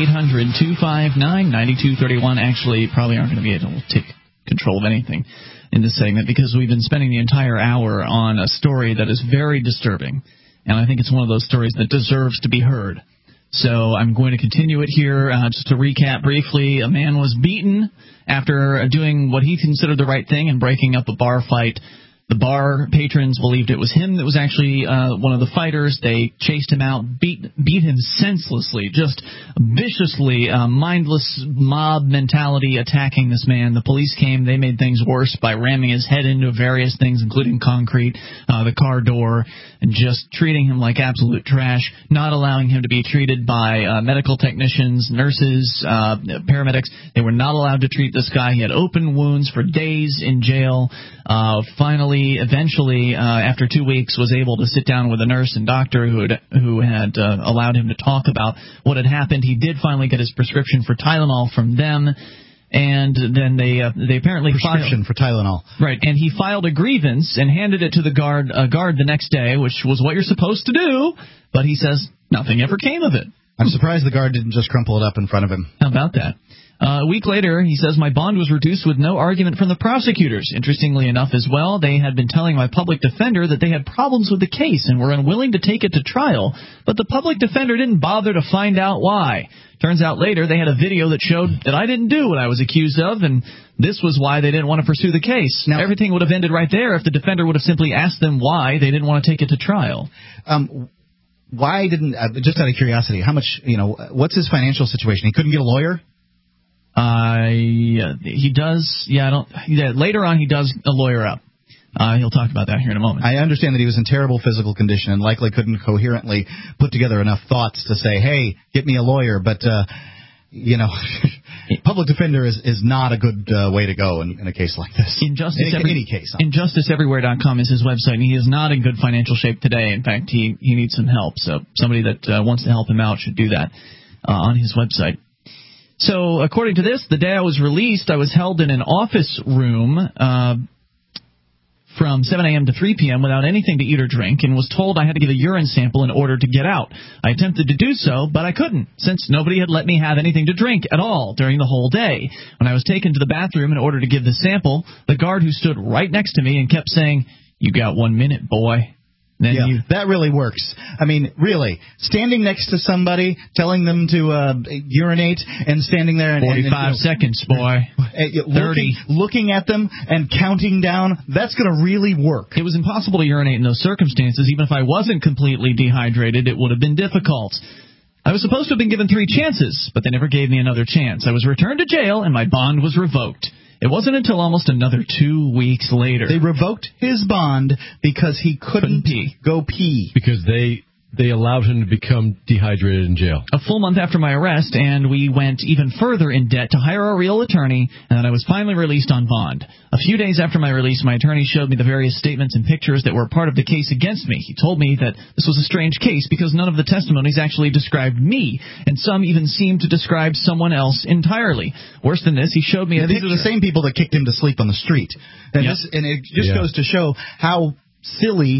800-259-9231. Actually, probably aren't going to be able to take control of anything in this segment because we've been spending the entire hour on a story that is very disturbing, and I think it's one of those stories that deserves to be heard. So I'm going to continue it here. Just to recap briefly, a man was beaten after doing what he considered the right thing and breaking up a bar fight. The bar patrons believed it was him that was actually one of the fighters. They chased him out, beat him senselessly, just viciously, mindless mob mentality attacking this man. The police came. They made things worse by ramming his head into various things, including concrete, the car door, and just treating him like absolute trash, not allowing him to be treated by medical technicians, nurses, paramedics. They were not allowed to treat this guy. He had open wounds for days in jail. Eventually, after 2 weeks, was able to sit down with a nurse and doctor who had allowed him to talk about what had happened. He did finally get his prescription for Tylenol from them, and then they apparently prescription for Tylenol. Right, and he filed a grievance and handed it to the guard the next day, which was what you're supposed to do. But he says nothing ever came of it. I'm surprised the guard didn't just crumple it up in front of him. How about that? A week later, he says, my bond was reduced with no argument from the prosecutors. Interestingly enough as well, they had been telling my public defender that they had problems with the case and were unwilling to take it to trial, but the public defender didn't bother to find out why. Turns out later they had a video that showed that I didn't do what I was accused of, and this was why they didn't want to pursue the case. Now, everything would have ended right there if the defender would have simply asked them why they didn't want to take it to trial. Why didn't, just out of curiosity, how much, what's his financial situation? He couldn't get a lawyer? He does. Later on, he does a lawyer up. He'll talk about that here in a moment. I understand that he was in terrible physical condition and likely couldn't coherently put together enough thoughts to say, hey, get me a lawyer. But, public defender is not a good way to go in a case like this. Any case. InjusticeEverywhere.com is his website, and he is not in good financial shape today. In fact, he needs some help. So somebody that wants to help him out should do that on his website. So, according to this, the day I was released, I was held in an office room from 7 a.m. to 3 p.m. without anything to eat or drink and was told I had to give a urine sample in order to get out. I attempted to do so, but I couldn't, since nobody had let me have anything to drink at all during the whole day. When I was taken to the bathroom in order to give the sample, the guard who stood right next to me and kept saying, "You got 1 minute, boy." Then that really works. I mean, really, standing next to somebody, telling them to urinate, and standing there and 45 seconds, boy. 30. Looking at them and counting down, that's going to really work. It was impossible to urinate in those circumstances. Even if I wasn't completely dehydrated, it would have been difficult. I was supposed to have been given 3 chances, but they never gave me another chance. I was returned to jail, and my bond was revoked. It wasn't until almost another 2 weeks later. They revoked his bond because he couldn't go pee. Because they allowed him to become dehydrated in jail. A full month after my arrest, and we went even further in debt to hire a real attorney, and then I was finally released on bond. A few days after my release, my attorney showed me the various statements and pictures that were part of the case against me. He told me that this was a strange case because none of the testimonies actually described me, and some even seemed to describe someone else entirely. Worse than this, he showed me a These picture. are the same people that kicked him to sleep on the street. And, and it just goes to show how silly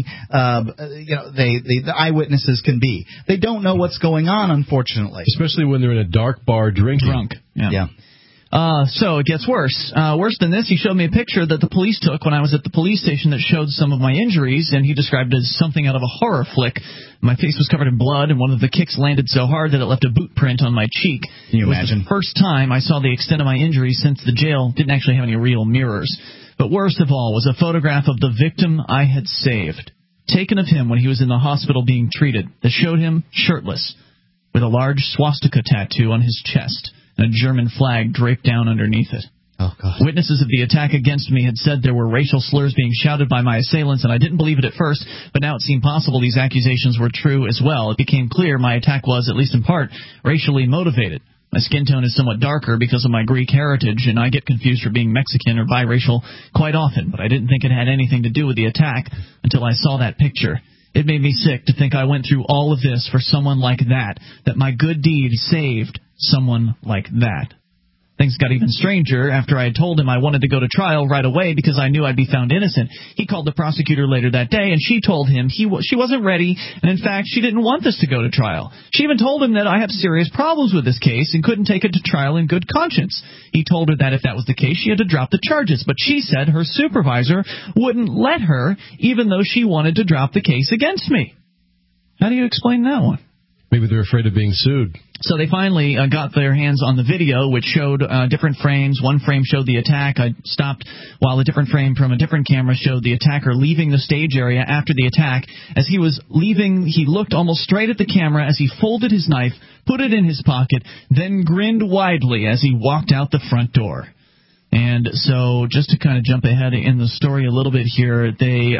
the eyewitnesses can be. They don't know what's going on, unfortunately. Especially when they're in a dark bar drinking. Drunk. Yeah. So it gets worse. Worse than this, he showed me a picture that the police took when I was at the police station that showed some of my injuries, and he described it as something out of a horror flick. My face was covered in blood, and one of the kicks landed so hard that it left a boot print on my cheek. Can you It imagine? was the first time I saw the extent of my injuries since the jail didn't actually have any real mirrors. But worst of all was a photograph of the victim I had saved, taken of him when he was in the hospital being treated, that showed him shirtless, with a large swastika tattoo on his chest and a German flag draped down underneath it. Oh, God. Witnesses of the attack against me had said there were racial slurs being shouted by my assailants, and I didn't believe it at first, but now it seemed possible these accusations were true as well. It became clear my attack was, at least in part, racially motivated. My skin tone is somewhat darker because of my Greek heritage, and I get confused for being Mexican or biracial quite often, but I didn't think it had anything to do with the attack until I saw that picture. It made me sick to think I went through all of this for someone like that my good deed saved someone like that. Things got even stranger after I had told him I wanted to go to trial right away because I knew I'd be found innocent. He called the prosecutor later that day, and she told him she wasn't ready, and in fact, she didn't want this to go to trial. She even told him that I have serious problems with this case and couldn't take it to trial in good conscience. He told her that if that was the case, she had to drop the charges, but she said her supervisor wouldn't let her, even though she wanted to drop the case against me. How do you explain that one? Maybe they're afraid of being sued. So they finally got their hands on the video, which showed different frames. One frame showed the attack. I stopped while a different frame from a different camera showed the attacker leaving the stage area after the attack. As he was leaving, he looked almost straight at the camera as he folded his knife, put it in his pocket, then grinned widely as he walked out the front door. And so just to kind of jump ahead in the story a little bit here, they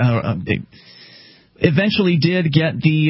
eventually did get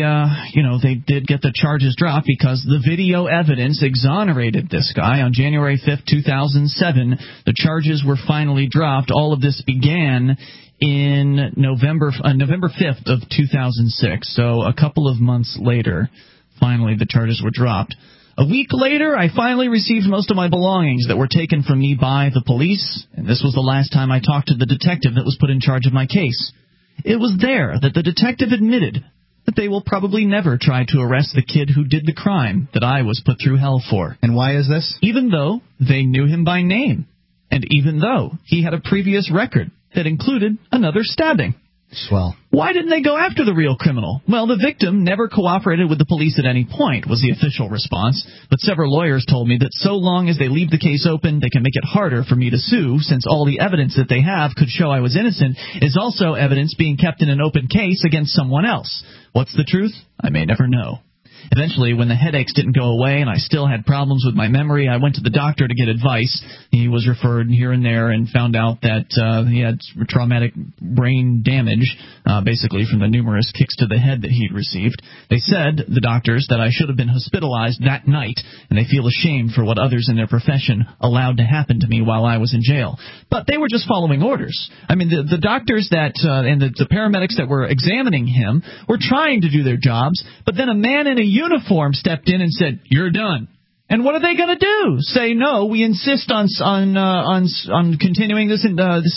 the charges dropped because the video evidence exonerated this guy. On January 5th, 2007, the charges were finally dropped. All of this began in November 5th of 2006. So a couple of months later, finally the charges were dropped. A week later, I finally received most of my belongings that were taken from me by the police, and this was the last time I talked to the detective that was put in charge of my case. It was there that the detective admitted that they will probably never try to arrest the kid who did the crime that I was put through hell for. And why is this? Even though they knew him by name, and even though he had a previous record that included another stabbing. Swell. Why didn't they go after the real criminal? Well, the victim never cooperated with the police at any point, was the official response. But several lawyers told me that so long as they leave the case open, they can make it harder for me to sue, since all the evidence that they have could show I was innocent is also evidence being kept in an open case against someone else. What's the truth? I may never know. Eventually, when the headaches didn't go away and I still had problems with my memory, I went to the doctor to get advice. He was referred here and there and found out that he had traumatic brain damage, basically from the numerous kicks to the head that he'd received. They said, the doctors, that I should have been hospitalized that night, and they feel ashamed for what others in their profession allowed to happen to me while I was in jail. But they were just following orders. I mean, the doctors and the paramedics that were examining him were trying to do their jobs, but then a man in a uniform stepped in and said, "You're done." And what are they going to do? Say, no, we insist on continuing this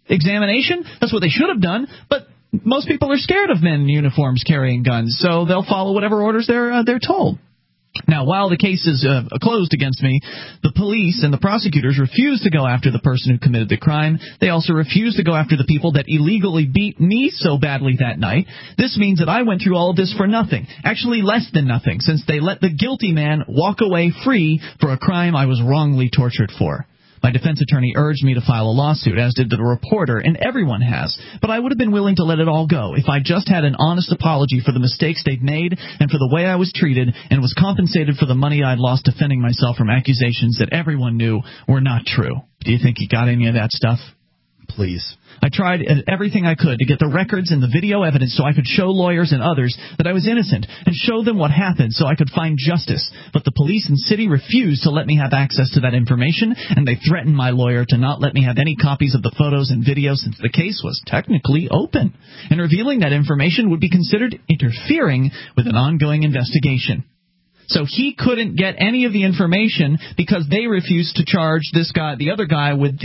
examination. That's what they should have done. But most people are scared of men in uniforms carrying guns, so they'll follow whatever orders they're told. Now, while the case is closed against me, the police and the prosecutors refuse to go after the person who committed the crime. They also refuse to go after the people that illegally beat me so badly that night. This means that I went through all of this for nothing. Actually, less than nothing, since they let the guilty man walk away free for a crime I was wrongly tortured for. My defense attorney urged me to file a lawsuit, as did the reporter, and everyone has. But I would have been willing to let it all go if I just had an honest apology for the mistakes they'd made and for the way I was treated, and was compensated for the money I'd lost defending myself from accusations that everyone knew were not true. Do you think he got any of that stuff? Please. I tried everything I could to get the records and the video evidence so I could show lawyers and others that I was innocent and show them what happened so I could find justice. But the police and city refused to let me have access to that information, and they threatened my lawyer to not let me have any copies of the photos and videos since the case was technically open. And revealing that information would be considered interfering with an ongoing investigation. So he couldn't get any of the information because they refused to charge this guy, the other guy, with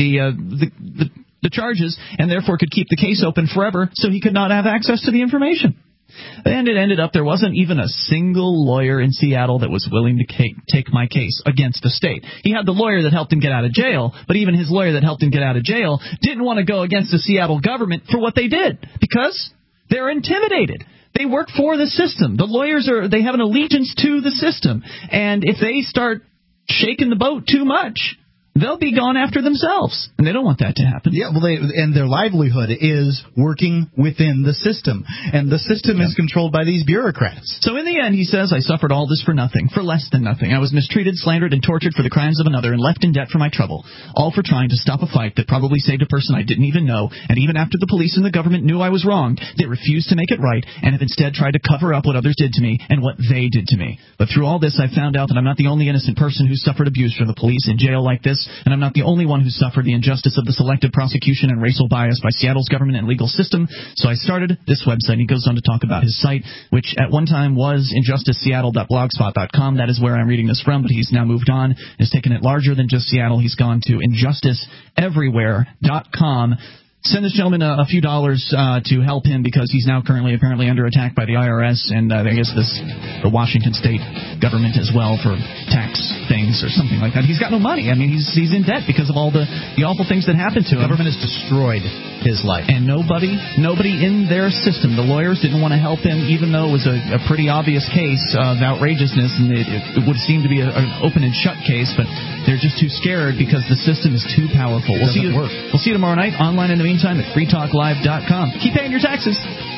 the charges, and therefore could keep the case open forever so he could not have access to the information. And it ended up there wasn't even a single lawyer in Seattle that was willing to take my case against the state. He had the lawyer that helped him get out of jail, but even his lawyer that helped him get out of jail didn't want to go against the Seattle government for what they did because they're intimidated. They work for the system. The lawyers they have an allegiance to the system. And if they start shaking the boat too much, they'll be gone after themselves, and they don't want that to happen. Yeah, well, and their livelihood is working within the system, and the system is controlled by these bureaucrats. So in the end, he says, I suffered all this for nothing, for less than nothing. I was mistreated, slandered, and tortured for the crimes of another, and left in debt for my trouble, all for trying to stop a fight that probably saved a person I didn't even know, and even after the police and the government knew I was wronged, they refused to make it right, and have instead tried to cover up what others did to me and what they did to me. But through all this, I found out that I'm not the only innocent person who suffered abuse from the police in jail like this, and I'm not the only one who suffered the injustice of the selective prosecution and racial bias by Seattle's government and legal system. So I started this website. He goes on to talk about his site, which at one time was injusticeseattle.blogspot.com. That is where I'm reading this from, but he's now moved on, has taken it larger than just Seattle. He's gone to injusticeeverywhere.com. Send this gentleman a few dollars to help him because he's now currently apparently under attack by the IRS and I guess the Washington state government as well for tax things or something like that. He's got no money. I mean, he's in debt because of all the awful things that happened to him. The government has destroyed his life. And nobody in their system, the lawyers didn't want to help him even though it was a pretty obvious case of outrageousness and it would seem to be an open and shut case, but they're just too scared because the system is too powerful. We'll see you tomorrow night online in the meantime at freetalklive.com. Keep paying your taxes.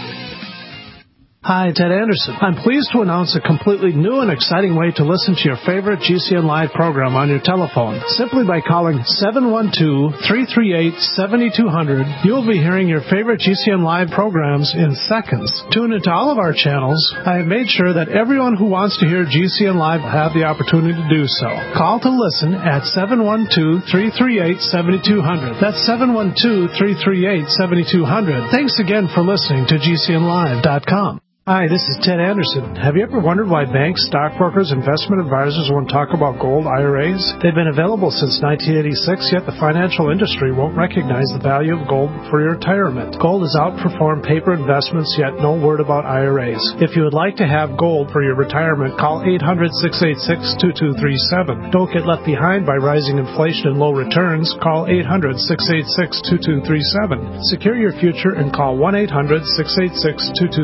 Hi, Ted Anderson. I'm pleased to announce a completely new and exciting way to listen to your favorite GCN Live program on your telephone. Simply by calling 712-338-7200, you will be hearing your favorite GCN Live programs in seconds. Tune into all of our channels. I have made sure that everyone who wants to hear GCN Live will have the opportunity to do so. Call to listen at 712-338-7200. That's 712-338-7200. Thanks again for listening to GCNLive.com. Hi, this is Ted Anderson. Have you ever wondered why banks, stockbrokers, investment advisors won't talk about gold IRAs? They've been available since 1986, yet the financial industry won't recognize the value of gold for your retirement. Gold has outperformed paper investments, yet no word about IRAs. If you would like to have gold for your retirement, call 800-686-2237. Don't get left behind by rising inflation and low returns. Call 800-686-2237. Secure your future and call 1-800-686-2237.